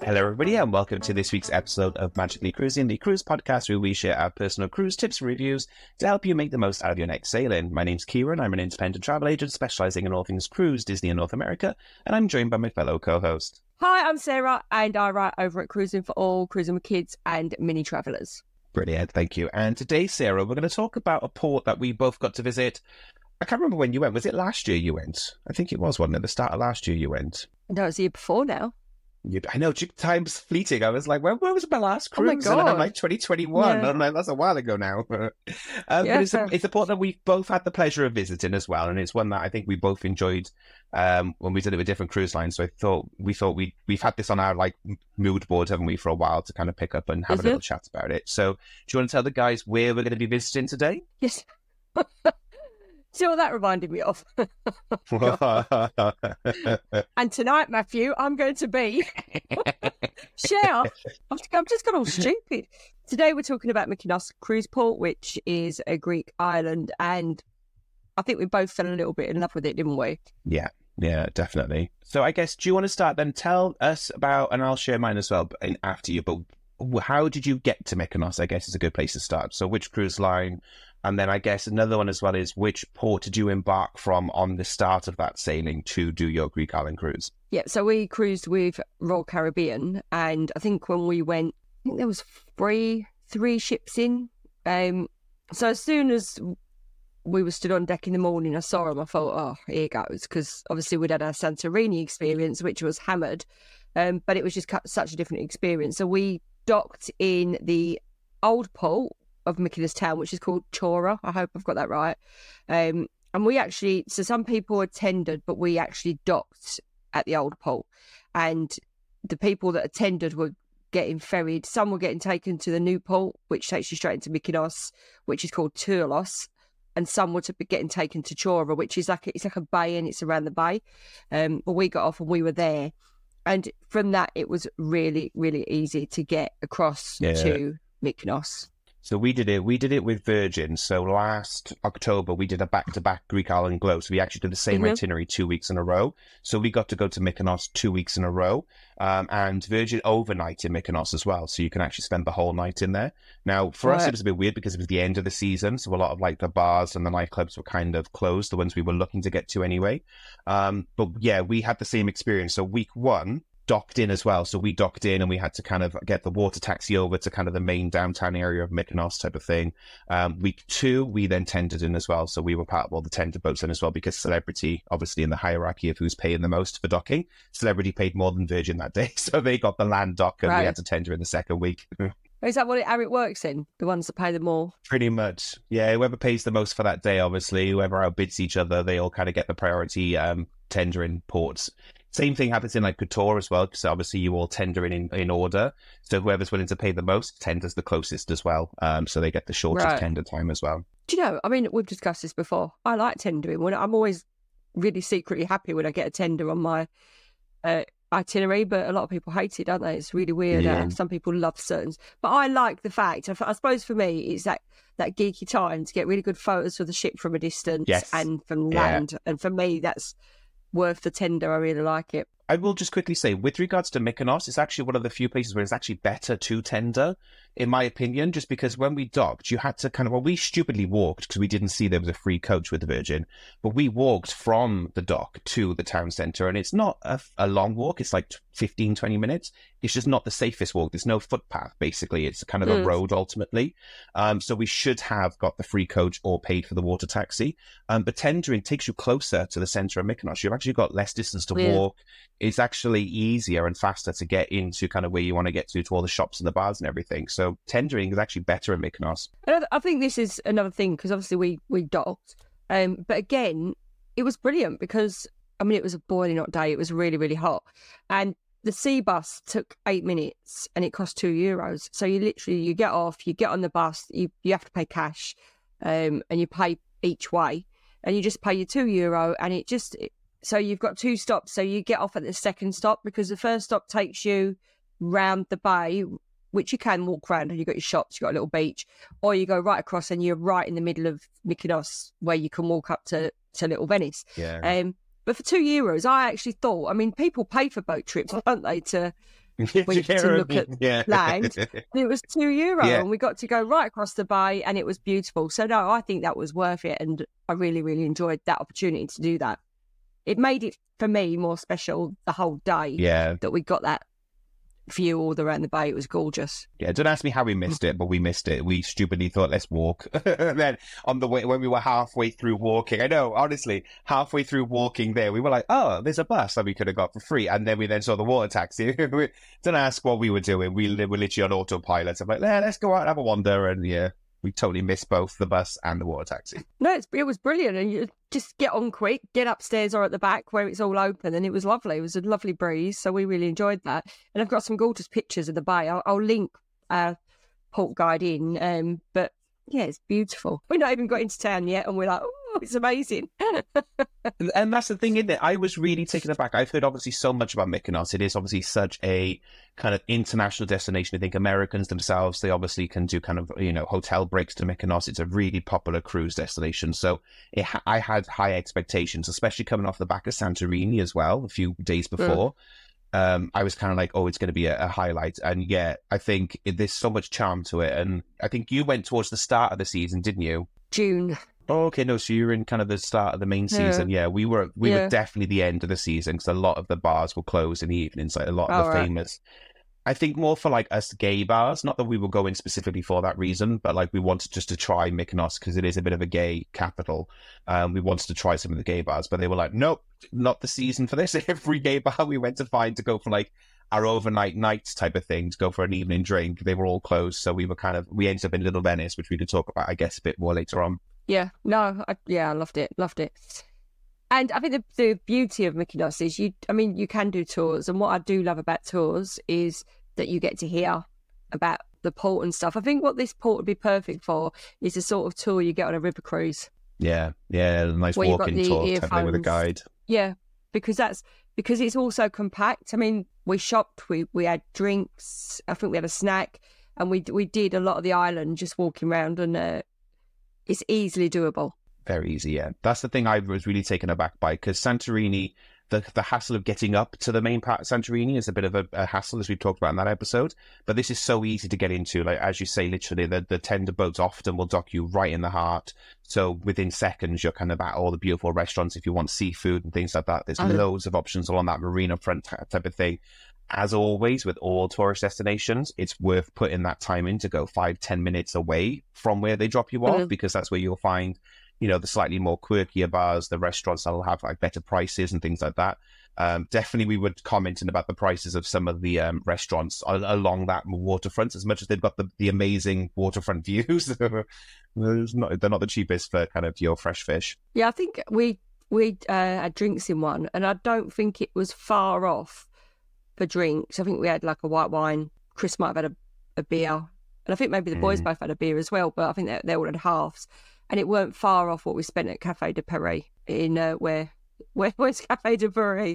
Hello, everybody, and welcome to this week's episode of Magically Cruising, the cruise podcast where we share our personal cruise tips and reviews to help you make the most out of your next sailing. My name's Kieran. I'm an independent travel agent specializing in all things cruise, Disney, and North America, and I'm joined by my fellow co-host. Hi, I'm Sarah, and I write over at Cruising for All, Cruising with Kids and Mini Travellers. Brilliant, thank you. And today, Sarah, we're going to talk about a port that we both got to visit. I can't remember when you went. Was it last year you went? I think it was, wasn't it? At the start of last year you went. No, it was the year before now. I know, time's fleeting. I was like, when was my last cruise? Oh my God. And I'm like, 2021. Yeah. I'm like, that's a while ago now. But it's a port that we've both had the pleasure of visiting as well. And it's one that I think we both enjoyed when we did it with different cruise lines. So we've had this on our like mood board, haven't we, for a while to kind of pick up and have a little chat about it. So do you want to tell the guys where we're going to be visiting today? Yes. See what that reminded me of. And tonight, Matthew, I'm going to be... Share. I've just got all stupid. Today we're talking about Mykonos Cruise Port, which is a Greek island, and I think we both fell a little bit in love with it, didn't we? Yeah, definitely. So I guess, do you want to start then? Tell us about, and I'll share mine as well after you, but how did you get to Mykonos, I guess is a good place to start. So which cruise line? And then I guess another one as well is which port did you embark from on the start of that sailing to do your Greek island cruise? Yeah, so we cruised with Royal Caribbean, and I think when we went, I think there was three ships in. So as soon as we were stood on deck in the morning, I saw them, I thought, oh, here goes, because obviously we'd had our Santorini experience, which was hammered, but it was just such a different experience. So we docked in the old port of Mykonos town, which is called Chora. I hope I've got that right. And we actually, so some people attended, but we actually docked at the old port. And the people that attended were getting ferried. Some were getting taken to the new port, which takes you straight into Mykonos, which is called Toulos. And some were getting taken to Chora, which is like a bay, and it's around the bay. But we got off and we were there. And from that, it was really, really easy to get across to Mykonos. So we did it with Virgin. So last October, we did a back-to-back Greek Island Glow. So we actually did the same itinerary 2 weeks in a row. So we got to go to Mykonos 2 weeks in a row. And Virgin overnight in Mykonos as well. So you can actually spend the whole night in there. Now, for us, it was a bit weird because it was the end of the season. So a lot of like the bars and the nightclubs were kind of closed, the ones we were looking to get to anyway. But yeah, we had the same experience. So week one, docked in as well. So we docked in and we had to kind of get the water taxi over to kind of the main downtown area of Mykonos type of thing. Week two, we then tendered in as well. So we were part of all the tender boats in as well, because Celebrity, obviously in the hierarchy of who's paying the most for docking, Celebrity paid more than Virgin that day. So they got the land dock and we had to tender in the second week. Is that how it works then? The ones that pay the more? Pretty much. Yeah, whoever pays the most for that day, obviously, whoever outbids each other, they all kind of get the priority tendering ports. Same thing happens in like Kotor as well, because obviously you all tender in order. So whoever's willing to pay the most tenders the closest as well. So they get the shortest tender time as well. Do you know, I mean, we've discussed this before. I like tendering. I'm always really secretly happy when I get a tender on my itinerary, but a lot of people hate it, don't they? It's really weird. Yeah. Some people love certain. But I like the fact, I suppose for me, it's that geeky time to get really good photos of the ship from a distance and from land. And for me, that's worth the tender. I really like it. I will just quickly say, with regards to Mykonos, it's actually one of the few places where it's actually better to tender, in my opinion, just because when we docked, you had to we stupidly walked because we didn't see there was a free coach with the Virgin, but we walked from the dock to the town centre, and it's not a long walk. It's like 15, 20 minutes. It's just not the safest walk. There's no footpath, basically. It's kind of a road, ultimately. So we should have got the free coach or paid for the water taxi. But tendering takes you closer to the centre of Mykonos. You've actually got less distance to walk. It's actually easier and faster to get into kind of where you want to get to all the shops and the bars and everything. So tendering is actually better in Mykonos. And I think this is another thing, because obviously we docked. But again, it was brilliant because, I mean, it was a boiling hot day. It was really, really hot. And the sea bus took 8 minutes and it cost €2. So you get off, you get on the bus, you have to pay cash, and you pay each way, and you just pay your €2, and so you've got two stops. So you get off at the second stop, because the first stop takes you round the bay, which you can walk around, and you've got your shops, you've got a little beach, or you go right across and you're right in the middle of Mykonos, where you can walk up to Little Venice. Yeah. But for €2, I actually thought, I mean, people pay for boat trips, don't they, to to look at land. It was €2, Yeah. and we got to go right across the bay, and it was beautiful. So no, I think that was worth it, and I really, really enjoyed that opportunity to do that. It made it for me more special the whole day. Yeah. That we got that view all around the bay. It was gorgeous. Yeah, don't ask me how we missed it, but we missed it. We stupidly thought, let's walk. And then on the way, when we were halfway through walking, I know, honestly, halfway through walking there, we were like, oh, there's a bus that we could have got for free. And then we then saw the water taxi. Don't ask what we were doing. We were literally on autopilot. I'm like, let's go out and have a wander. And yeah, we totally missed both the bus and the water taxi. No, it was brilliant. And you just get on quick, get upstairs or at the back where it's all open. And it was lovely. It was a lovely breeze. So we really enjoyed that. And I've got some gorgeous pictures of the bay. I'll link Port Guide in. But yeah, it's beautiful. We've not even got into town yet. And we're like, oh, it's amazing. And that's the thing, isn't it? I was really taken aback. I've heard obviously so much about Mykonos. It is obviously such a kind of international destination. I think Americans themselves, they obviously can do kind of, hotel breaks to Mykonos. It's a really popular cruise destination. So I had high expectations, especially coming off the back of Santorini as well, a few days before. I was kind of like, oh, it's going to be a highlight. And yeah, I think there's so much charm to it. And I think you went towards the start of the season, didn't you? June. Oh, okay, no, so you were in kind of the start of the main season. Yeah, we were definitely the end of the season because a lot of the bars were closed in the evenings, like a lot of the famous. I think more for like us gay bars, not that we were going specifically for that reason, but like we wanted just to try Mykonos because it is a bit of a gay capital. We wanted to try some of the gay bars, but they were like, nope, not the season for this. Every gay bar we went to find to go for like our overnight nights type of thing, to go for an evening drink, they were all closed. So we ended up in Little Venice, which we could talk about, I guess, a bit more later on. Yeah, no, I loved it. And I think the beauty of Mykonos is you can do tours. And what I do love about tours is that you get to hear about the port and stuff. I think what this port would be perfect for is the sort of tour you get on a river cruise. Yeah, a nice walking tour type with a guide. Yeah, because it's also compact. I mean, we shopped, we had drinks, I think we had a snack, and we did a lot of the island just walking around, and it's easily doable. Very easy, yeah. That's the thing I was really taken aback by, because Santorini, the hassle of getting up to the main part of Santorini is a bit of a hassle, as we talked about in that episode. But this is so easy to get into. Like, as you say, literally, the tender boats often will dock you right in the heart. So within seconds, you're kind of at all the beautiful restaurants. If you want seafood and things like that, there's loads of options along that marina front type of thing. As always, with all tourist destinations, it's worth putting that time in to go 5-10 minutes away from where they drop you off, because that's where you'll find, the slightly more quirkier bars, the restaurants that'll have like better prices and things like that. Definitely, we were commenting about the prices of some of the restaurants along that waterfront, as much as they've got the amazing waterfront views. They're not the cheapest for kind of your fresh fish. Yeah, I think we had drinks in one, and I don't think it was far off for drinks. I think we had like a white wine. Chris might have had a beer, and I think maybe the boys both had a beer as well, but I think they all had halves, and it weren't far off what we spent at Café de Paris in where's Café de Paris?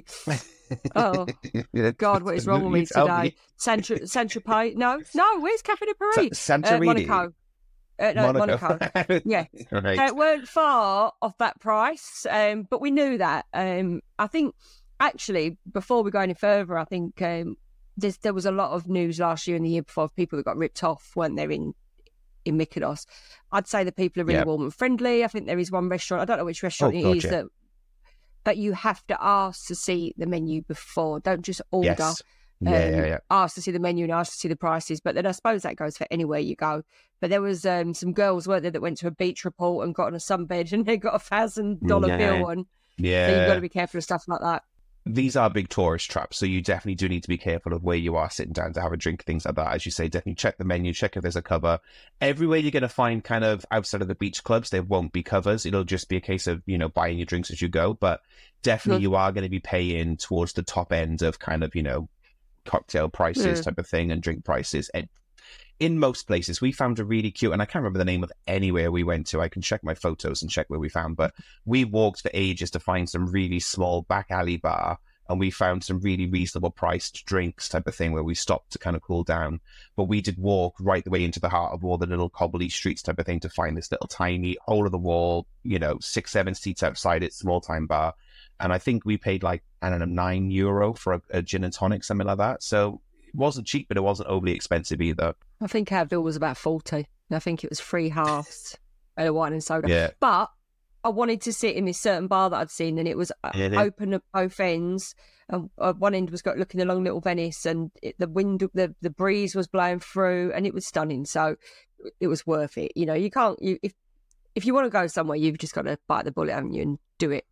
Oh God, what is wrong with me today? Saint-Tropez? No, where's Café de Paris? Santorini. Monaco. Monaco. Yeah, Right. It weren't far off that price, but we knew that. I think actually, before we go any further, I think there was a lot of news last year and the year before of people that got ripped off, weren't there, in Mykonos. I'd say the people are really warm and friendly. I think there is one restaurant, I don't know which restaurant it is, but you have to ask to see the menu before. Don't just order. Yes. Yeah. Ask to see the menu and ask to see the prices. But then I suppose that goes for anywhere you go. But there was some girls, weren't there, that went to a beach report and got on a sunbed and they got $1,000 bill on. Yeah. So you've got to be careful of stuff like that. These are big tourist traps, so you definitely do need to be careful of where you are sitting down to have a drink, things like that. As you say, definitely check the menu, check if there's a cover. Everywhere you're going to find kind of outside of the beach clubs, there won't be covers. It'll just be a case of, buying your drinks as you go. But definitely you are going to be paying towards the top end of kind of, cocktail prices type of thing and drink prices. And in most places, we found a really cute, and I can't remember the name of anywhere we went to. I can check my photos and check where we found, but we walked for ages to find some really small back alley bar, and we found some really reasonable priced drinks type of thing where we stopped to kind of cool down. But we did walk right the way into the heart of all the little cobbly streets type of thing to find this little tiny hole of the wall, 6-7 seats outside it, small time bar. And I think we paid like, I don't know, €9 for a gin and tonic, something like that. So wasn't cheap, but it wasn't overly expensive either. I think our bill was about 40. And I think it was 3 halves and a wine and soda. Yeah. But I wanted to sit in this certain bar that I'd seen, and it was open at both ends. And one end was looking along Little Venice, and the breeze was blowing through, and it was stunning. So it was worth it. You know, if you want to go somewhere, you've just got to bite the bullet, haven't you, and do it.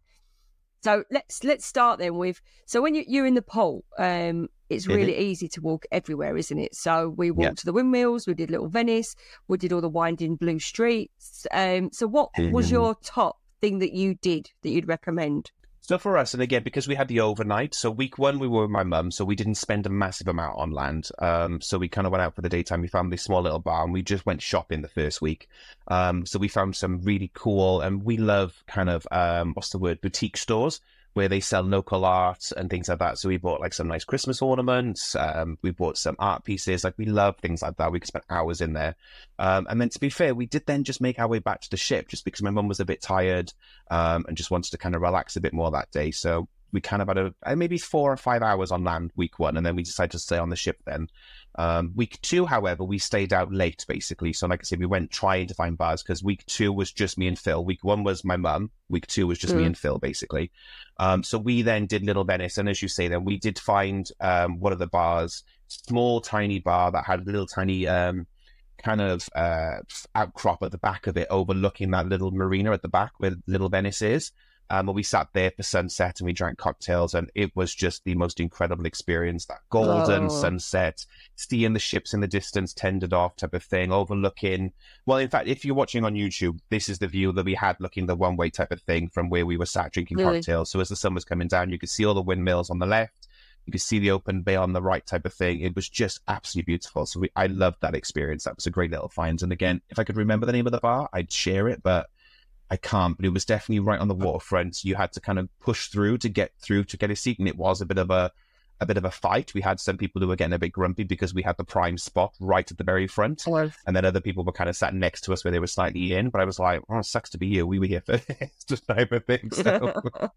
So let's start then with, so when you're in the Port, it's really easy to walk everywhere, isn't it? So we walked to the windmills, we did Little Venice, we did all the winding blue streets. So what was your top thing that you did that you'd recommend? So for us, and again, because we had the overnight, so week 1 we were with my mum, so we didn't spend a massive amount on land. So we kind of went out for the daytime. We found this small little bar, and we just went shopping the first week. So we found some really cool, and we love kind of, boutique stores where they sell local art and things like that. So we bought like some nice Christmas ornaments. We bought some art pieces. Like, we love things like that. We could spend hours in there. And then, to be fair, we did then just make our way back to the ship, just because my mum was a bit tired and just wanted to kind of relax a bit more that day. So we kind of had maybe 4 or 5 hours on land week 1, and then we decided to stay on the ship then. Week 2, however, we stayed out late, basically. So like I said, we went trying to find bars, because week 2 was just me and Phil. Week 1 was my mum. Week 2 was just me and Phil, basically. So we then did Little Venice, and as you say, then we did find one of the bars, small, tiny bar that had a little tiny kind of outcrop at the back of it, overlooking that little marina at the back where Little Venice is. And we sat there for sunset, and we drank cocktails, and it was just the most incredible experience. That golden sunset, seeing the ships in the distance, tended off type of thing, overlooking. Well, in fact, if you're watching on YouTube, this is the view that we had, looking the one-way type of thing from where we were sat drinking cocktails. So as the sun was coming down, you could see all the windmills on the left. You could see the open bay on the right type of thing. It was just absolutely beautiful. So I loved that experience. That was a great little find. And again, if I could remember the name of the bar, I'd share it, but I can't. But it was definitely right on the waterfront. You had to kind of push through to get a seat, and it was a bit of a fight. We had some people who were getting a bit grumpy because we had the prime spot right at the very front, and then other people were kind of sat next to us where they were slightly in. But I was like, oh, it sucks to be you. We were here for this type of thing. So.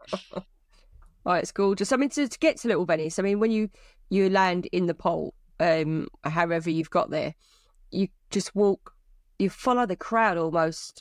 Oh, it's gorgeous. I mean, to get to Little Venice, I mean, when you land in the Port, however you've got there, you just walk, you follow the crowd almost.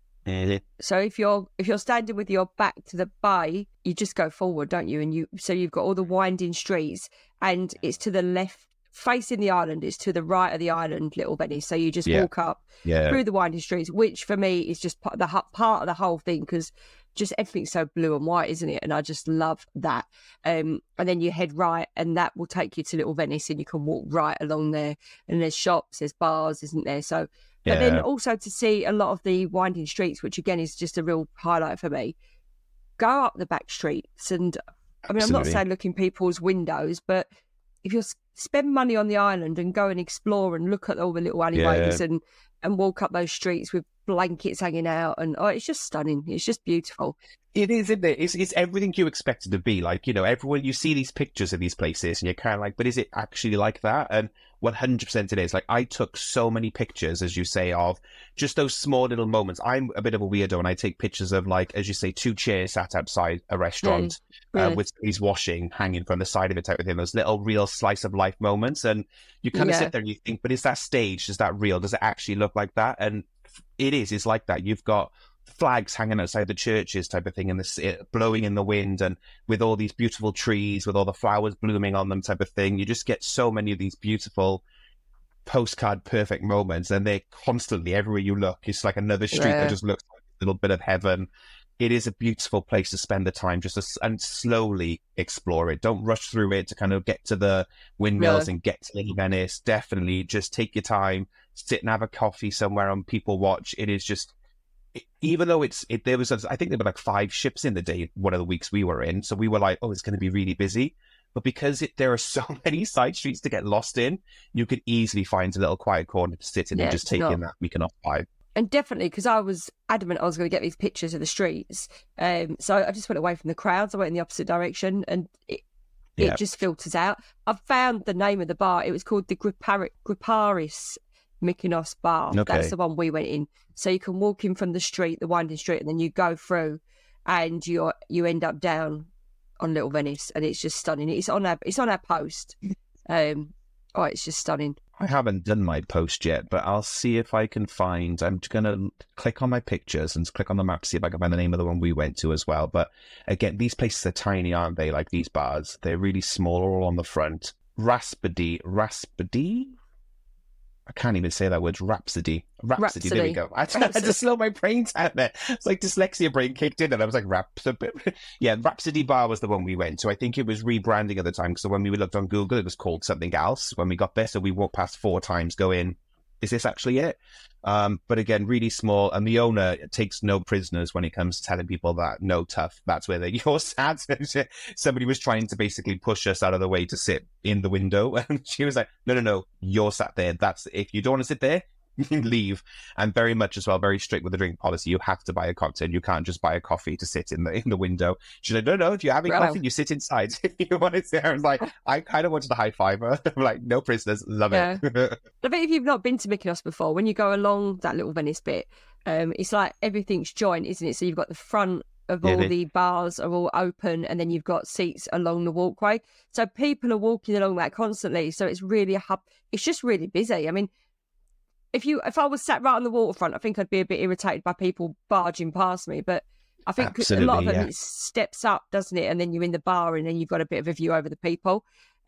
So if you're standing with your back to the bay, you just go forward, don't you? And you've got all the winding streets, and it's to the left facing the island. It's to the right of the island, Little Venice. So you just walk up through the winding streets, which for me is just part of the whole thing, because just everything's so blue and white, isn't it? And I just love that. And then you head right, and that will take you to Little Venice, and you can walk right along there. And there's shops, there's bars, isn't there? So. But then also to see a lot of the winding streets, which again is just a real highlight for me. Go up the back streets, and I mean, I'm not saying look in people's windows, but if you spend money on the island and go and explore and look at all the little alleyways and walk up those streets with blankets hanging out, and it's just stunning. It's just beautiful. It is, isn't it? It's everything you expect it to be. Like, you know, everyone, you see these pictures of these places and you're kind of like, but is it actually like that? And 100% it is. Like, I took so many pictures, as you say, of just those small little moments. I'm a bit of a weirdo, and I take pictures of, like, as you say, 2 chairs sat outside a restaurant with somebody's washing hanging from the side of it type of thing. Those little real slice of life moments. And you kind of sit there and you think, but is that staged? Is that real? Does it actually look like that? And it is. It's like that. You've got flags hanging outside the churches type of thing, and blowing in the wind, and with all these beautiful trees with all the flowers blooming on them type of thing. You just get so many of these beautiful postcard perfect moments, and they're constantly everywhere you look. It's like another street that just looks like a little bit of heaven. It is a beautiful place to spend the time, and slowly explore it. Don't rush through it to kind of get to the windmills and get to Little Venice. Definitely just take your time, sit and have a coffee somewhere on People Watch. It is just, even though there was, I think there were like 5 ships in the day, one of the weeks we were in. So we were like, oh, it's going to be really busy. But because there are so many side streets to get lost in, you could easily find a little quiet corner to sit in and just take in that weekend off vibe. And definitely, because I was adamant I was going to get these pictures of the streets. So I just went away from the crowds. I went in the opposite direction, and it just filters out. I found the name of the bar. It was called the Griparis Mykonos Bar. Okay. That's the one we went in. So you can walk in from the street, the winding street, and then you go through, and you end up down on Little Venice, and it's just stunning. It's on our post. Oh, it's just stunning. I haven't done my post yet, but I'll see if I can find. I'm going to click on my pictures and click on the map to see if I can find the name of the one we went to as well. But again, these places are tiny, aren't they? Like these bars, they're really small, all on the front. Rhapsody. I can't even say that word. Rhapsody. There we go. I just slow my brain down there. It's like dyslexia brain kicked in, and I was like, Rhapsody. Yeah, Rhapsody Bar was the one we went to. I think it was rebranding at the time, because when we looked on Google, it was called something else when we got there. So we walked past 4 times, going, is this actually it? But again, really small, and the owner takes no prisoners when it comes to telling people that no, tough, that's where you're sad. Somebody was trying to basically push us out of the way to sit in the window, and she was like, no, you're sat there. That's, if you don't want to sit there, leave. And very much as well, very strict with the drink policy. You have to buy a cocktail. You can't just buy a coffee to sit in the window. She's like, no, if you're having coffee, you sit inside. If you want to sit, I was like, I kind of wanted to high five her. I'm like, no prisoners, love it. I bet if you've not been to Mykonos before, when you go along that little Venice bit, it's like everything's joined, isn't it? So you've got the front of all the bars are all open, and then you've got seats along the walkway. So people are walking along that constantly. So it's really a hub. It's just really busy. I mean, if I was sat right on the waterfront, I think I'd be a bit irritated by people barging past me. But I think absolutely, a lot of them, it steps up, doesn't it? And then you're in the bar, and then you've got a bit of a view over the people.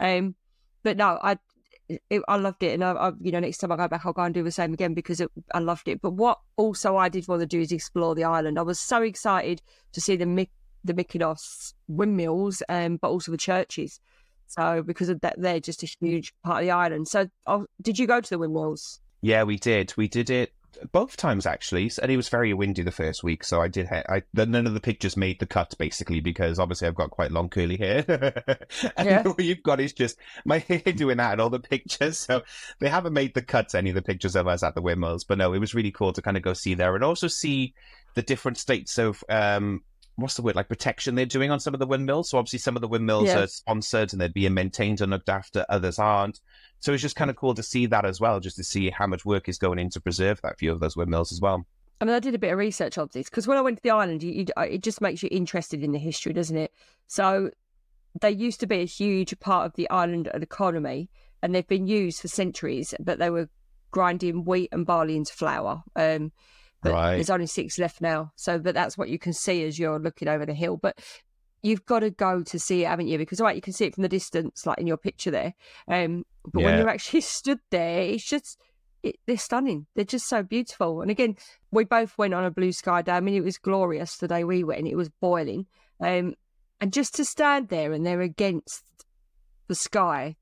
But no, I loved it, and I next time I go back, I'll go and do the same again, because I loved it. But what also I did want to do is explore the island. I was so excited to see the Mykonos windmills, but also the churches. So because of that, they're just a huge part of the island. So did you go to the windmills? Yeah, we did. We did it both times, actually. And it was very windy the first week. So I did. None of the pictures made the cut, basically, because obviously I've got quite long curly hair. And all you've got is just my hair doing that in all the pictures. So they haven't made the cuts, any of the pictures of us at the windmills. But no, it was really cool to kind of go see there, and also see the different states of what's the word, like protection they're doing on some of the windmills. So obviously some of the windmills are sponsored and they're being maintained and looked after, others aren't. So it's just kind of cool to see that as well, just to see how much work is going in to preserve that few of those windmills as well. I mean, I did a bit of research on this, because when I went to the island, it just makes you interested in the history, doesn't it? So they used to be a huge part of the island economy, and they've been used for centuries, but they were grinding wheat and barley into flour. But there's only 6 left now. So, but that's what you can see as you're looking over the hill. But you've got to go to see it, haven't you? Because you can see it from the distance, like in your picture there. But when you're actually stood there, it's just, they're stunning. They're just so beautiful. And again, we both went on a blue sky day. I mean, it was glorious the day we went. It was boiling. And just to stand there and they're against the sky,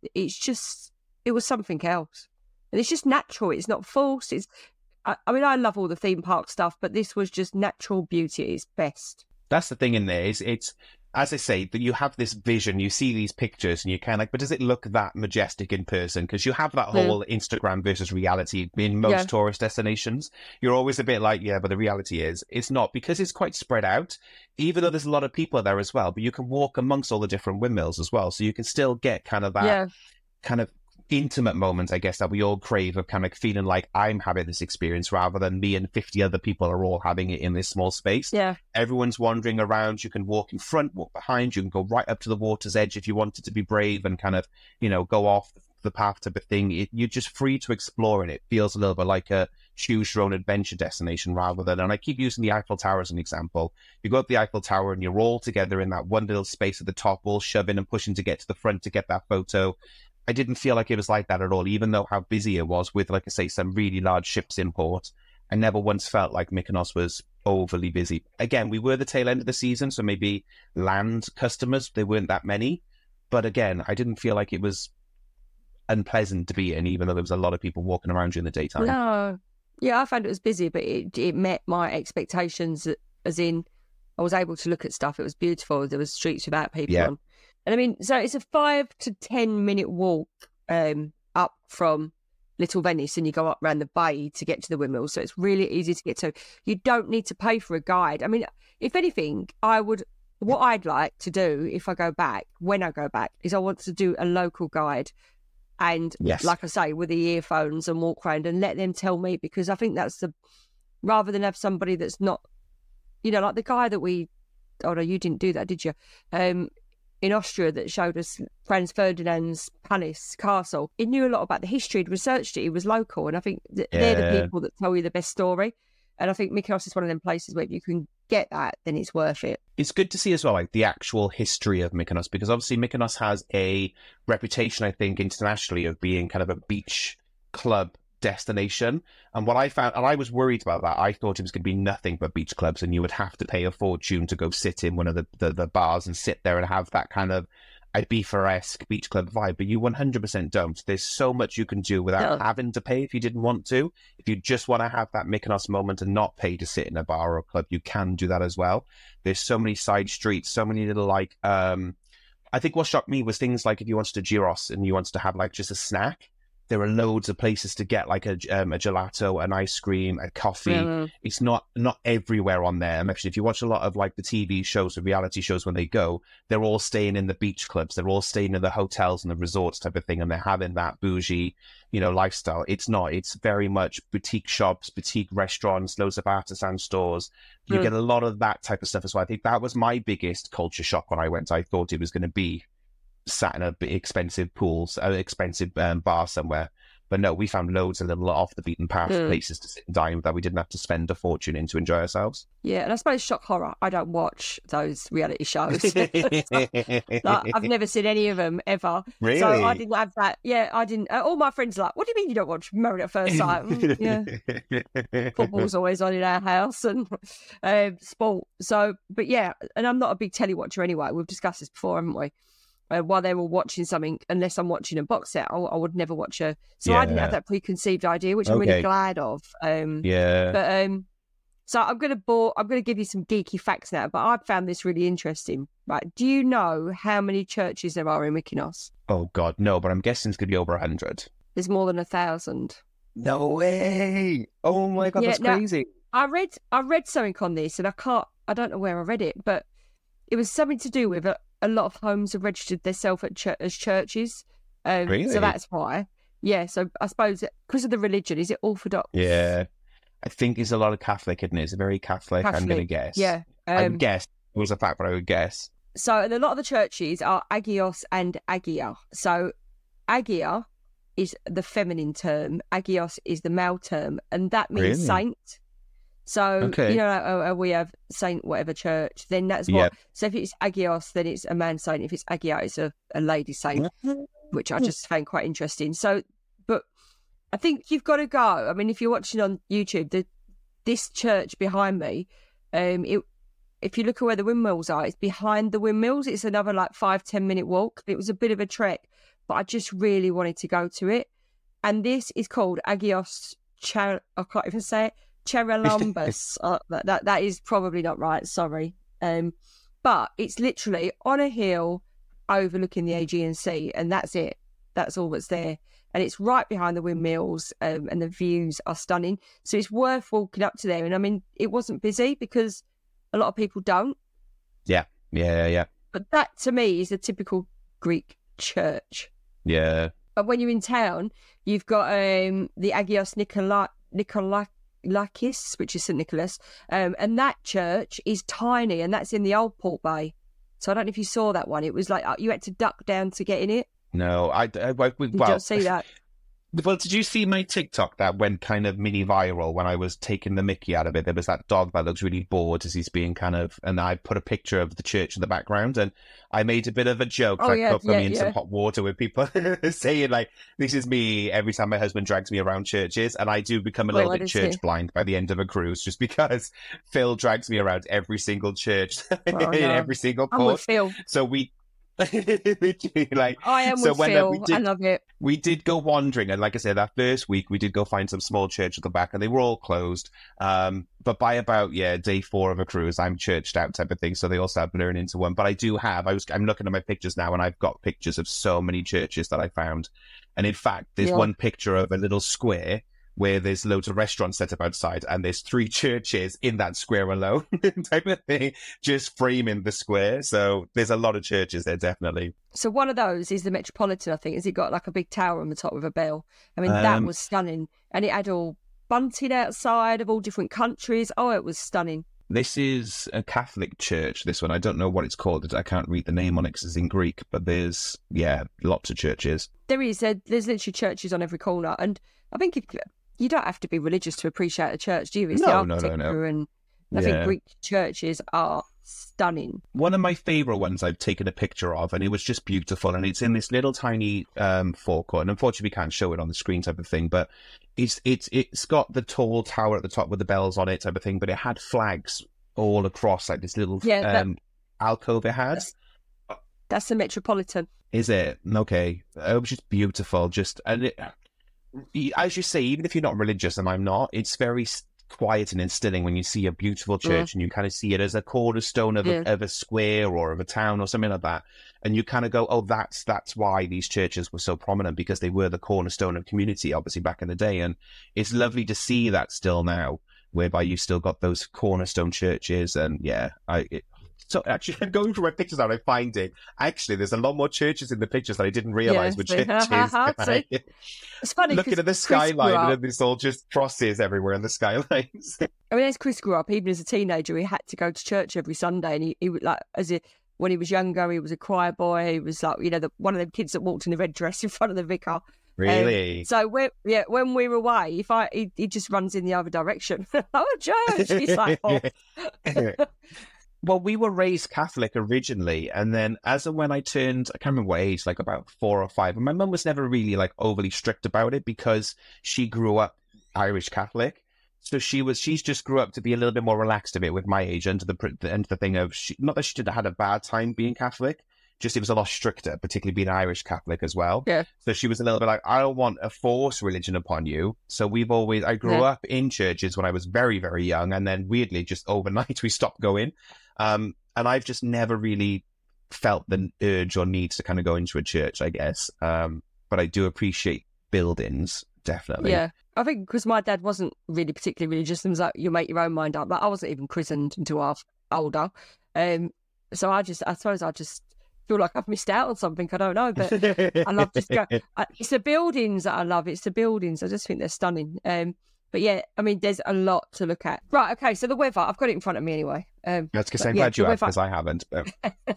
it was something else. And it's just natural. It's not forced. I mean, I love all the theme park stuff, but this was just natural beauty at its best. That's the thing in there, is it's, as I say, that you have this vision, you see these pictures and you kind of like, but does it look that majestic in person? Because you have that whole Instagram versus reality in most tourist destinations. You're always a bit like, but the reality is, it's not, because it's quite spread out, even though there's a lot of people there as well, but you can walk amongst all the different windmills as well. So you can still get kind of that kind of intimate moments, I guess, that we all crave, of kind of feeling like I'm having this experience rather than me and 50 other people are all having it in this small space. Everyone's wandering around. You can walk in front, walk behind. You can go right up to the water's edge if you wanted to be brave and kind of, go off the path type of thing. You're just free to explore, and it feels a little bit like a choose your own adventure destination rather than, and I keep using the Eiffel Tower as an example. You go up the Eiffel Tower and you're all together in that one little space at the top, all shoving and pushing to get to the front to get that photo. I didn't feel like it was like that at all, even though how busy it was with, like I say, some really large ships in port. I never once felt like Mykonos was overly busy. Again, we were the tail end of the season, so maybe land customers, there weren't that many. But again, I didn't feel like it was unpleasant to be in, even though there was a lot of people walking around during the daytime. No. Yeah, I found it was busy, but it met my expectations, as in I was able to look at stuff. It was beautiful. There was streets without people on. And I mean, so it's a 5 to 10 minute walk up from Little Venice, and you go up around the bay to get to the windmills. So it's really easy to get to. You don't need to pay for a guide. I mean, if anything, what I'd like to do if I go back, when I go back, is I want to do a local guide. And like I say, with the earphones and walk around and let them tell me, because I think that's rather than have somebody that's not, like the guy that oh no, you didn't do that, did you? in Austria that showed us Franz Ferdinand's palace castle. He knew a lot about the history. He'd researched it. He was local, and I think they're the people that tell you the best story. And I think Mykonos is one of them places where if you can get that, then it's worth it. It's good to see as well, like the actual history of Mykonos, because obviously Mykonos has a reputation, I think, internationally of being kind of a beach club destination. And what I found, and I was worried about that, I thought it was going to be nothing but beach clubs, and you would have to pay a fortune to go sit in one of the bars and sit there and have that kind of Ibiza-esque beach club vibe, but you 100% don't. There's so much you can do without having to pay if you didn't want to. If you just want to have that Mykonos moment and not pay to sit in a bar or a club, you can do that as well. There's so many side streets, so many little like, I think what shocked me was things like if you wanted to gyros and you wanted to have like just a snack, there are loads of places to get like a gelato, an ice cream, a coffee. Yeah. It's not everywhere on there. And actually, if you watch a lot of like the TV shows, the reality shows, when they go, they're all staying in the beach clubs. They're all staying in the hotels and the resorts type of thing. And they're having that bougie, lifestyle. It's not. It's very much boutique shops, boutique restaurants, loads of artisan stores. You get a lot of that type of stuff as well. I think that was my biggest culture shock when I went. I thought it was going to be sat in a bit expensive bar somewhere, but no, we found loads of little off the beaten path places to sit and dine that we didn't have to spend a fortune in to enjoy ourselves. Yeah, and I suppose shock horror, I don't watch those reality shows. I've never seen any of them ever. Really? So I didn't have that. Yeah, I didn't. All my friends are like, what do you mean you don't watch Married at First Sight? Yeah, football's always on in our house, and sport. So, but yeah, and I'm not a big telly watcher anyway. We've discussed this before, haven't we? While they were watching something, unless I'm watching a box set, I would never watch a. So I didn't have that preconceived idea, which I'm really glad of. But so I'm gonna give you some geeky facts now. But I found this really interesting. Right? Do you know how many churches there are in Mykonos? Oh God, no! But I'm guessing it's gonna be over 100. There's more than 1,000. No way! Oh my God, that's crazy. I read something on this, and I don't know where I read it, but it was something to do with a lot of homes have registered themselves as churches. Really? So that's why. Yeah, so I suppose because of the religion, is it Orthodox? Yeah. I think it's a lot of Catholic, isn't it? It's very Catholic, I'm going to guess. Yeah. I would guess. It was a fact, but I would guess. So a lot of the churches are Agios and Agia. So Agia is the feminine term. Agios is the male term. And that means saint. So, we have Saint whatever church, then that's what. Yep. So if it's Agios, then it's a man saint. If it's Agia, it's a lady saint, which I just found quite interesting. So, but I think you've got to go. I mean, if you're watching on YouTube, this church behind me, if you look at where the windmills are, it's behind the windmills. It's another like 5-10 minute walk. It was a bit of a trek, but I just really wanted to go to it. And this is called Agios I can't even say it. Charalambos. That is probably not right, sorry. But it's literally on a hill overlooking the Aegean Sea, and that's it. That's all that's there. And it's right behind the windmills, and the views are stunning. So it's worth walking up to there. And I mean, it wasn't busy because a lot of people don't. Yeah. But that, to me, is a typical Greek church. Yeah. But when you're in town, you've got the Agios Nikolakis, which is St. Nicholas, and that church is tiny, and that's in the Old Port Bay. So I don't know if you saw that one. It was like you had to duck down to get in it. No, You don't see that. Well, did you see my TikTok that went kind of mini viral when I was taking the mickey out of it? There was that dog that looks really bored as he's being and I put a picture of the church in the background, and I made a bit of a joke, put me in some hot water with people saying like, this is me every time my husband drags me around churches, and I do become a little bit church blind by the end of a cruise, just because Phil drags me around every single church in every single port. I'm with Phil. So like, I am with Phil. I love it. We did go wandering, and like I said, that first week we did go find some small church at the back, and they were all closed. But by about day 4 of a cruise, I'm churched out type of thing, so they all start blurring into one. But I do have. I'm looking at my pictures now, and I've got pictures of so many churches that I found. And in fact, there's one picture of a little square where there's loads of restaurants set up outside, and there's 3 churches in that square alone, type of thing, just framing the square. So there's a lot of churches there, definitely. So one of those is the Metropolitan, I think. Has it got like a big tower on the top with a bell? I mean, that was stunning. And it had all bunting outside of all different countries. Oh, it was stunning. This is a Catholic church, this one. I don't know what it's called. I can't read the name on it because it's in Greek, but there's, lots of churches. There's literally churches on every corner. And I think you don't have to be religious to appreciate a church, do you? It's the architecture, and I think Greek churches are stunning. One of my favourite ones I've taken a picture of, and it was just beautiful, and it's in this little tiny forecourt, and unfortunately we can't show it on the screen type of thing, but it's got the tall tower at the top with the bells on it type of thing, but it had flags all across, like this little alcove it had. That's the Metropolitan. Is it? Okay. It was just beautiful. As you say, even if you're not religious, and I'm not, it's very quiet and instilling when you see a beautiful church and you kind of see it as a cornerstone of a square or of a town or something like that, and you kind of go, oh, that's why these churches were so prominent, because they were the cornerstone of community, obviously, back in the day. And it's lovely to see that still now, whereby you still got those cornerstone churches. And so actually, I'm going through my pictures now and I find it. Actually, there's a lot more churches in the pictures that I didn't realise were churches. It's funny. Looking at the skyline, and then there's all just crosses everywhere in the skylines. I mean, as Chris grew up, even as a teenager, he had to go to church every Sunday, and he would, like, when he was younger, he was a choir boy. He was like, one of them kids that walked in a red dress in front of the vicar. Really? So when we were away, he just runs in the other direction. Oh, church! He's like, oh. Well, we were raised Catholic originally, and then as and when I turned, I can't remember what age, like about 4 or 5, and my mum was never really like overly strict about it because she grew up Irish Catholic. So she's just grew up to be a little bit more relaxed a bit with my age, under the thing of, not that she didn't have a bad time being Catholic, just it was a lot stricter, particularly being Irish Catholic as well. Yeah. So she was a little bit like, I don't want a forced religion upon you. So I grew up in churches when I was very, very young, and then weirdly, just overnight, we stopped going. And I've just never really felt the urge or need to kind of go into a church, I guess. But I do appreciate buildings, definitely. Yeah, I think because my dad wasn't really particularly religious, and was like, you make your own mind up. Like, I wasn't even christened until older. So I suppose I just feel like I've missed out on something. I don't know, but I love just go. It's the buildings that I love. It's the buildings. I just think they're stunning. But yeah, I mean, there's a lot to look at. Right, okay, so the weather, I've got it in front of me anyway. That's because I'm glad you have, because I haven't. But...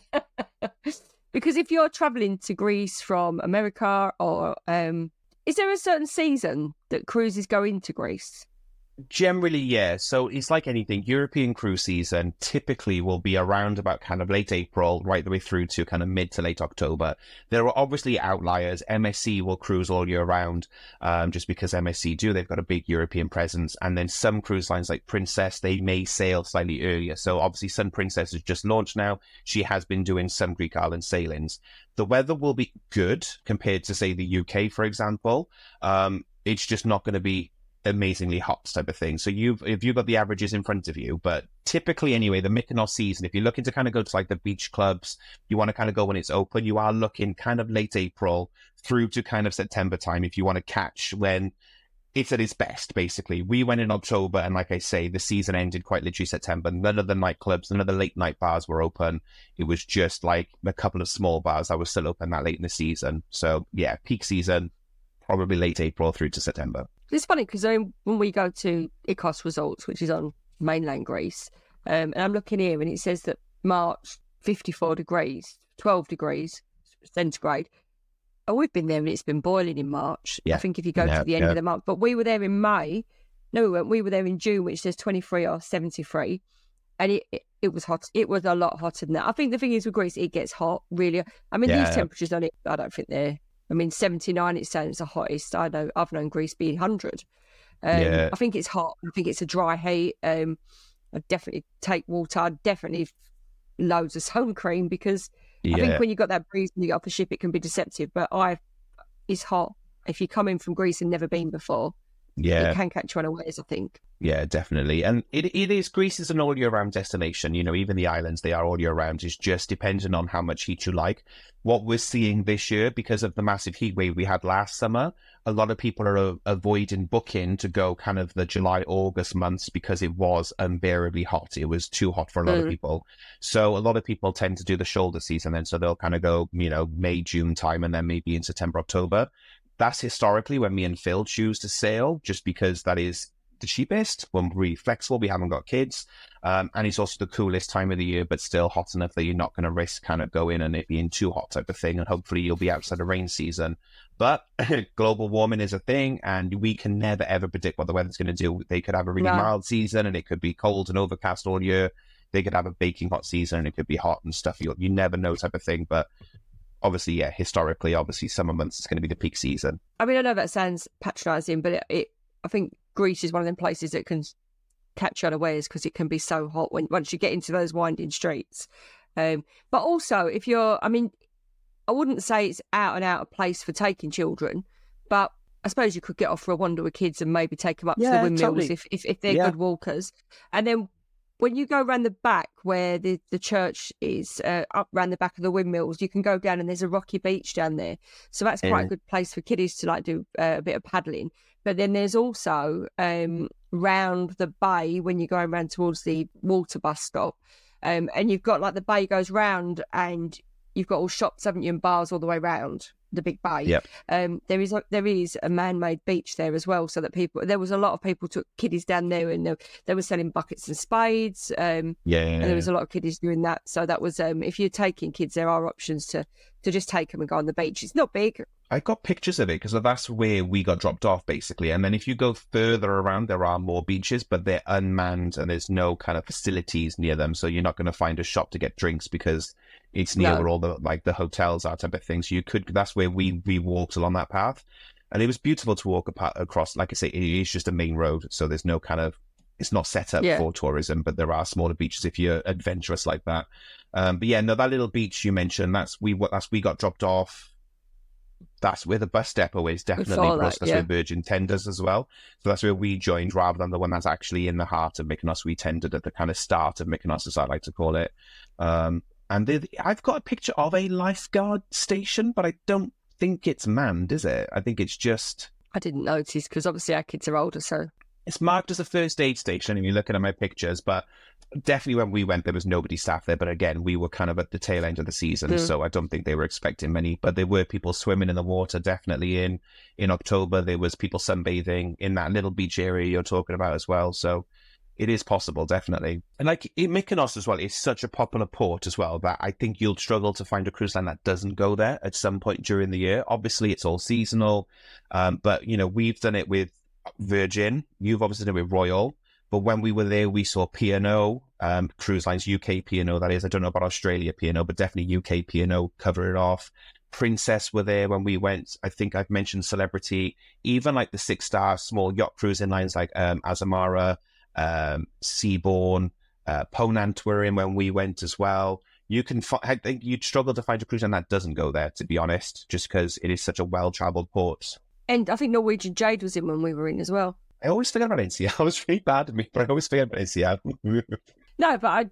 Because if you're travelling to Greece from America, or is there a certain season that cruises go into Greece? Generally, yeah. So it's like anything. European cruise season typically will be around about kind of late April, right the way through to kind of mid to late October. There are obviously outliers. MSC will cruise all year round, just because MSC do. They've got a big European presence. And then some cruise lines like Princess, they may sail slightly earlier. So obviously Sun Princess has just launched now. She has been doing some Greek Island sailings. The weather will be good compared to, say, the UK, for example. It's just not going to be amazingly hot type of thing. So if you've got the averages in front of you, but typically anyway, the Mykonos season, if you're looking to kind of go to like the beach clubs, you want to kind of go when it's open, you are looking kind of late April through to kind of September time if you want to catch when it's at its best, basically. We went in October, and like I say, the season ended quite literally September. None of the nightclubs, none of the late night bars were open. It was just like a couple of small bars that were still open that late in the season. So yeah, peak season, probably late April through to September. It's funny because when we go to Ikos Resorts, which is on mainland Greece, and I'm looking here and it says that March, 54 degrees, 12 degrees centigrade. Oh, we've been there and it's been boiling in March. Yeah. I think if you go to the end of the month. But we were there in May. No, we weren't. We were there in June, which says 23 or 73. And it was hot. It was a lot hotter than that. I think the thing is with Greece, it gets hot, really. I mean, these temperatures on it, I don't think they're... I mean, 79, it's saying it's the hottest. I've known Greece being 100. I think it's hot. I think it's a dry heat. I definitely take water. Definitely loads of sun cream, because I think when you got that breeze and you get off the ship, it can be deceptive. But it's hot. If you come in from Greece and never been before, it can catch you unawares, I think. Yeah, definitely. And it is, Greece is an all year round destination. You know, even the islands, they are all year round. It's just dependent on how much heat you like. What we're seeing this year, because of the massive heat wave we had last summer, a lot of people are avoiding booking to go kind of the July, August months, because it was unbearably hot. It was too hot for a lot of people. So a lot of people tend to do the shoulder season then. So they'll kind of go, you know, May, June time, and then maybe in September, October. That's historically when me and Phil choose to sail, just because that is the cheapest. We're really flexible. We haven't got kids. And it's also the coolest time of the year, but still hot enough that you're not going to risk kind of going and it being too hot type of thing. And hopefully you'll be outside the rain season. But global warming is a thing, and we can never, ever predict what the weather's going to do. They could have a really mild season and it could be cold and overcast all year. They could have a baking hot season and it could be hot and stuff. You never know type of thing. But obviously, yeah, historically, obviously, summer months is going to be the peak season. I mean, I know that sounds patronising, but I think Greece is one of them places that can catch you unawares because it can be so hot once you get into those winding streets. But also, I wouldn't say it's out and out of place for taking children, but I suppose you could get off for a wander with kids and maybe take them up to the windmills totally. if they're good walkers. And then when you go around the back where the church is, up around the back of the windmills, you can go down and there's a rocky beach down there. So that's quite a good place for kiddies to do a bit of paddling. But then there's also round the bay when you're going around towards the water bus stop. And you've got the bay goes round and you've got all shops, haven't you, and bars all the way round the big bay. Yep. There is a man-made beach there as well, so that there was a lot of people took kiddies down there, and they were selling buckets and spades. And there was a lot of kiddies doing that. So that was if you're taking kids, there are options to just take them and go on the beach. It's not big. I got pictures of it because that's where we got dropped off, basically. And then if you go further around, there are more beaches, but they're unmanned and there's no kind of facilities near them. So you're not going to find a shop to get drinks because it's near where all the hotels are type of thing. So that's where we walked along that path. And it was beautiful to walk across. Like I say, it is just a main road. So there's no it's not set up for tourism, but there are smaller beaches if you're adventurous like that. But yeah, no, that little beach you mentioned, we got dropped off. That's where the bus depot is, definitely. Plus, that's where Virgin tenders as well. So that's where we joined rather than the one that's actually in the heart of Mykonos. We tendered at the kind of start of Mykonos, as I like to call it. And I've got a picture of a lifeguard station, but I don't think it's manned, is it? I think it's just... I didn't notice because obviously our kids are older, so... It's marked as a first aid station if you're looking at my pictures, but definitely when we went, there was nobody staff there. But again, we were kind of at the tail end of the season, so I don't think they were expecting many. But there were people swimming in the water, definitely in October. There was people sunbathing in that little beach area you're talking about as well. So it is possible, definitely. And Mykonos as well is such a popular port as well that I think you'll struggle to find a cruise line that doesn't go there at some point during the year. Obviously, it's all seasonal, but we've done it with Virgin. You've obviously done it with Royal. But when we were there, we saw P&O, cruise lines, UK P&O, that is. I don't know about Australia P&O, but definitely UK P&O cover it off. Princess were there when we went. I think I've mentioned Celebrity. Even the 6-star small yacht cruising lines like Azamara, Seabourn, Ponant were in when we went as well. I think you'd struggle to find a cruise line that doesn't go there, to be honest, just because it is such a well-travelled port. And I think Norwegian Jade was in when we were in as well. I always forget about NCL. It was really bad at me, but I always forget about NCL. No, but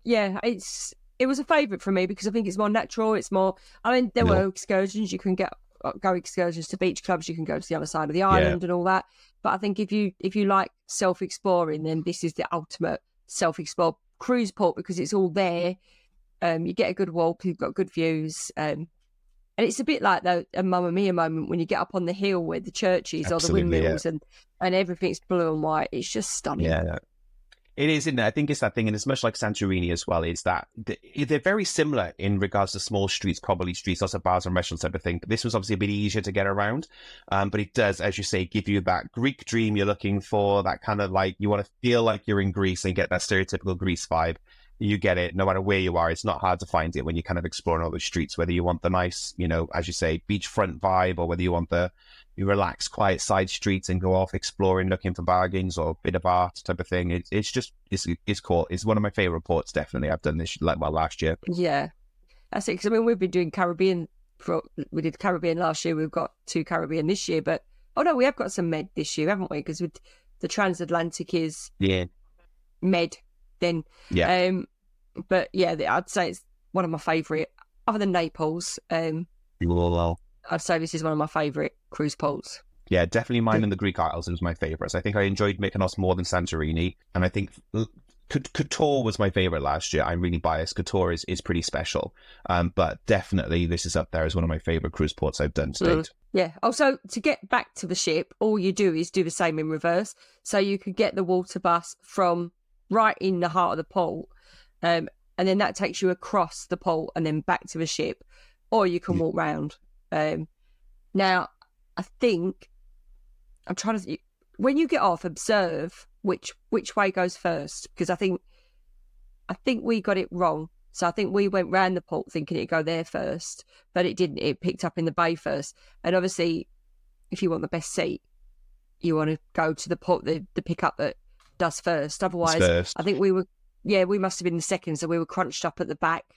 it was a favourite for me because I think it's more natural. It's more. I mean, there were excursions. You can go excursions to beach clubs. You can go to the other side of the island and all that. But I think if you like self-exploring, then this is the ultimate self-explore cruise port because it's all there. You get a good walk. You've got good views. And it's a bit like a Mamma Mia moment when you get up on the hill where the church is or the windmills and everything's blue and white. It's just stunning. Yeah. It is, isn't it? I think it's that thing, and it's much like Santorini as well, is that they're very similar in regards to small streets, probably streets, lots of bars and restaurants type of thing. But this was obviously a bit easier to get around. But it does, as you say, give you that Greek dream you're looking for, that kind of you want to feel like you're in Greece and get that stereotypical Greece vibe. You get it no matter where you are. It's not hard to find it when you're kind of exploring all the streets, whether you want the nice, as you say, beachfront vibe, or whether you want the relaxed, quiet side streets and go off exploring, looking for bargains or a bit of art type of thing. It's cool. It's one of my favorite ports, definitely. I've done this last year. Yeah, that's it. Because we've been doing Caribbean. We did Caribbean last year. We've got 2 Caribbean this year, but we have got some Med this year, haven't we? Because the transatlantic is Med. Then, but yeah, I'd say it's one of my favourite, other than Naples. I'd say this is one of my favourite cruise ports. Yeah, definitely mine in the Greek Isles is my favourite. I think I enjoyed Mykonos more than Santorini, and I think Couture was my favorite last year. I'm really biased. Couture is pretty special. But definitely this is up there as one of my favorite cruise ports I've done to date. Yeah. Also, to get back to the ship, all you do is do the same in reverse. So you could get the water bus from right in the heart of the port, and then that takes you across the port and then back to the ship, or you can walk round. Now, I think I'm trying to. When you get off, observe which way goes first, because I think we got it wrong. So I think we went round the port thinking it'd go there first, but it didn't. It picked up in the bay first. And obviously, if you want the best seat, you want to go to the port, the pickup that does first. Otherwise, I think we must have been the second, so we were crunched up at the back.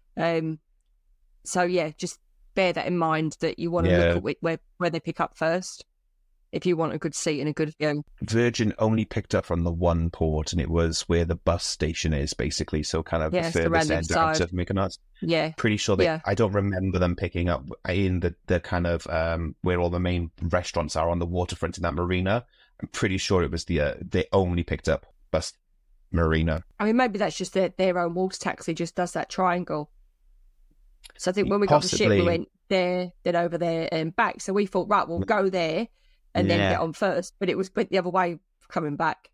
So yeah, just bear that in mind, that you want to look at where they pick up first, if you want a good seat and a good view. Virgin only picked up from the one port, and it was where the bus station is, basically. So kind of the furthest end out of Mykonos. Yeah. Pretty sure I don't remember them picking up in the kind of where all the main restaurants are on the waterfront in that marina. I'm pretty sure it was they only picked up bus marina. I mean, maybe that's just their own water taxi just does that triangle. So I think when we got the ship, we went there, then over there and back. So we thought, right, we'll go there and then get on first. But it was the other way coming back.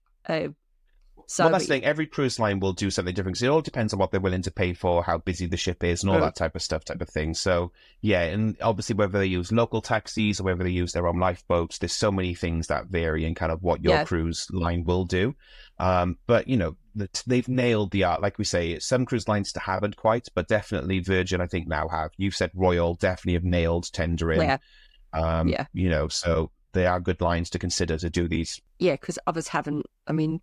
So that's the thing. Every cruise line will do something different, because it all depends on what they're willing to pay for, how busy the ship is, and all that type of thing. So, yeah, and obviously whether they use local taxis or whether they use their own lifeboats, there's so many things that vary in kind of what your cruise line will do. But, you know, they've nailed the art. Like we say, some cruise lines haven't quite, but definitely Virgin, I think, now have. You've said Royal definitely have nailed tendering. You know, so they are good lines to consider to do these. Yeah, because others haven't. I mean,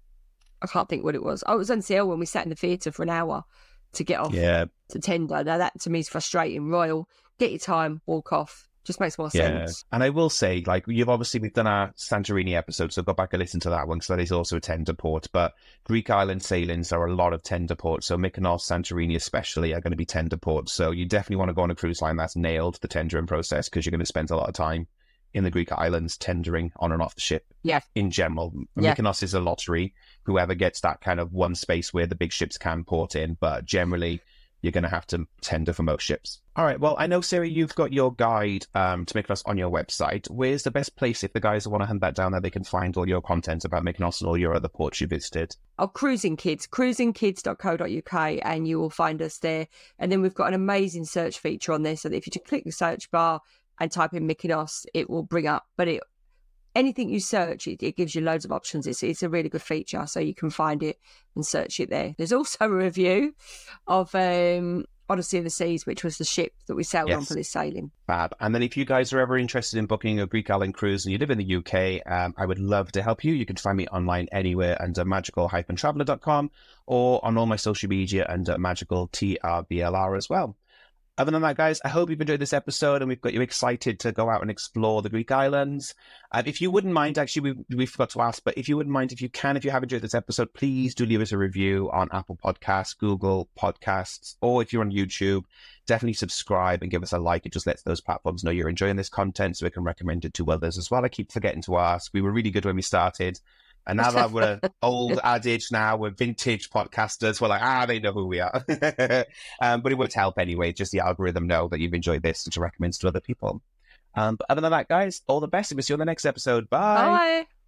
I can't think what it was. Oh, it was NCL when we sat in the theatre for an hour to get off to tender. Now, that to me is frustrating. Royal, get your time, walk off. Just makes more sense. And I will say, like, we've done our Santorini episode, so go back and listen to that one, because that is also a tender port. But Greek island sailings are a lot of tender ports. So Mykonos, Santorini especially are going to be tender ports. So you definitely want to go on a cruise line that's nailed the tendering process, because you're going to spend a lot of time in the Greek islands tendering on and off the ship. In general, Mykonos is a lottery. Whoever gets that kind of one space where the big ships can port in, but generally you're going to have to tender for most ships. All right, well, I know, Sarah, you've got your guide to Mykonos on your website. Where's the best place, if the guys want to hunt that down, that they can find all your content about Mykonos and all your other ports you visited? Oh, Cruising Kids, cruisingkids.co.uk, and you will find us there. And then we've got an amazing search feature on there, so that if you just click the search bar and type in Mykonos, it will bring up. But anything you search, it gives you loads of options. It's a really good feature, so you can find it and search it there. There's also a review of Odyssey of the Seas, which was the ship that we sailed on for this sailing. Fab. And then if you guys are ever interested in booking a Greek island cruise and you live in the UK, I would love to help you. You can find me online anywhere under magical-traveller.com, or on all my social media under magical TRVLR as well. Other than that, guys, I hope you've enjoyed this episode and we've got you excited to go out and explore the Greek islands. If you wouldn't mind, actually, we forgot to ask, but if you wouldn't mind, if you have enjoyed this episode, please do leave us a review on Apple Podcasts, Google Podcasts, or if you're on YouTube, definitely subscribe and give us a like. It just lets those platforms know you're enjoying this content so we can recommend it to others as well. I keep forgetting to ask. We were really good when we started. And now that we're old adage now, we're vintage podcasters, we're like, they know who we are. But it would help anyway, just the algorithm know that you've enjoyed this and to recommend it to other people. But other than that, guys, all the best. We'll see you on the next episode. Bye. Bye.